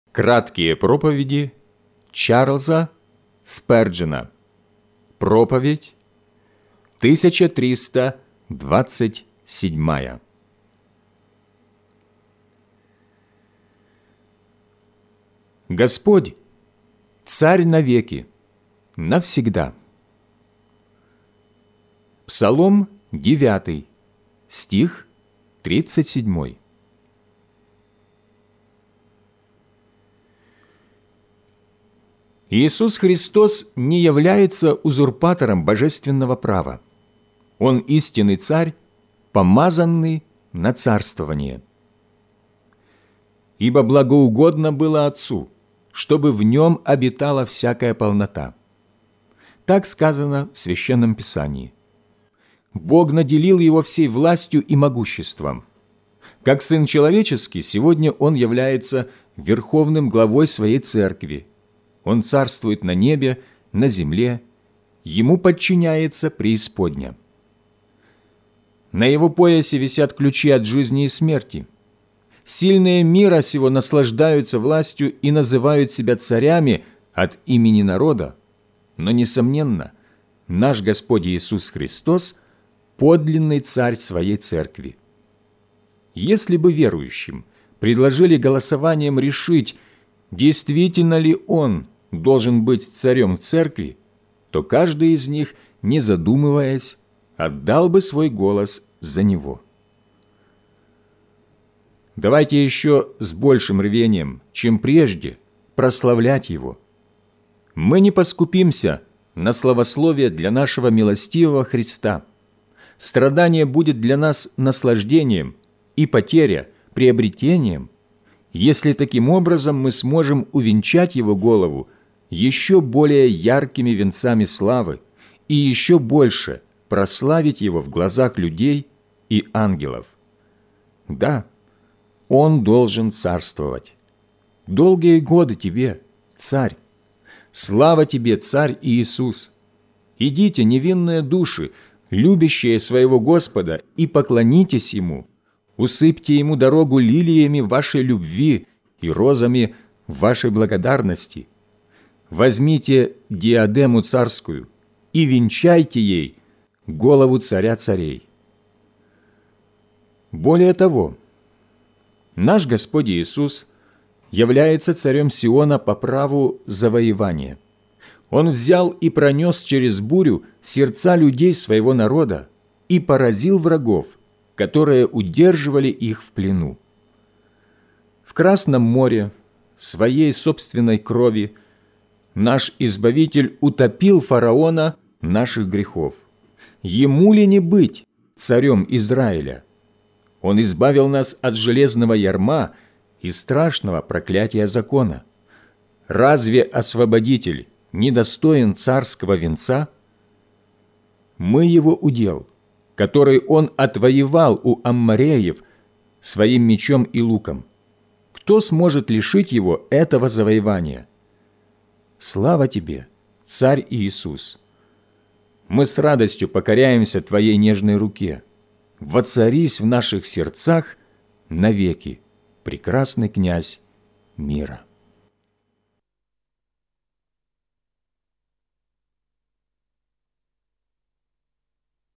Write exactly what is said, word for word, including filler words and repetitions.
Краткие проповеди Чарльза Сперджена. Проповедь тысяча триста двадцать седьмая. Господь – Царь навеки, навсегда. Псалом девятый, стих тридцать седьмой. Иисус Христос не является узурпатором божественного права. Он истинный Царь, помазанный на царствование. «Ибо благоугодно было Отцу, чтобы в Нем обитала всякая полнота». Так сказано в Священном Писании. Бог наделил Его всей властью и могуществом. Как Сын Человеческий, сегодня Он является верховным главой Своей Церкви. Он царствует на небе, на земле, Ему подчиняется преисподня. На Его поясе висят ключи от жизни и смерти. Сильные мира сего наслаждаются властью и называют себя царями от имени народа, но, несомненно, наш Господь Иисус Христос – подлинный Царь Своей Церкви. Если бы верующим предложили голосованием решить, действительно ли Он должен быть царем Церкви, то каждый из них, не задумываясь, отдал бы свой голос за Него. Давайте еще с большим рвением, чем прежде, прославлять Его. Мы не поскупимся на славословие для нашего милостивого Христа. Страдание будет для нас наслаждением и потеря – приобретением, если таким образом мы сможем увенчать Его голову еще более яркими венцами славы и еще больше прославить Его в глазах людей и ангелов. Да, Он должен царствовать. Долгие годы тебе, Царь! Слава тебе, Царь Иисус! Идите, невинные души, любящие своего Господа, и поклонитесь Ему, усыпьте Ему дорогу лилиями вашей любви и розами вашей благодарности. Возьмите диадему царскую и венчайте ей голову царя царей. Более того, наш Господь Иисус является царем Сиона по праву завоевания. Он взял и пронес через бурю сердца людей своего народа и поразил врагов, которые удерживали их в плену. В Красном море своей собственной крови наш Избавитель утопил фараона наших грехов. Ему ли не быть царем Израиля? Он избавил нас от железного ярма и страшного проклятия закона. Разве Освободитель недостоин царского венца? Мы Его удел, который Он отвоевал у аммореев своим мечом и луком. Кто сможет лишить Его этого завоевания? Слава Тебе, Царь Иисус! Мы с радостью покоряемся Твоей нежной руке. Воцарись в наших сердцах навеки, прекрасный князь мира.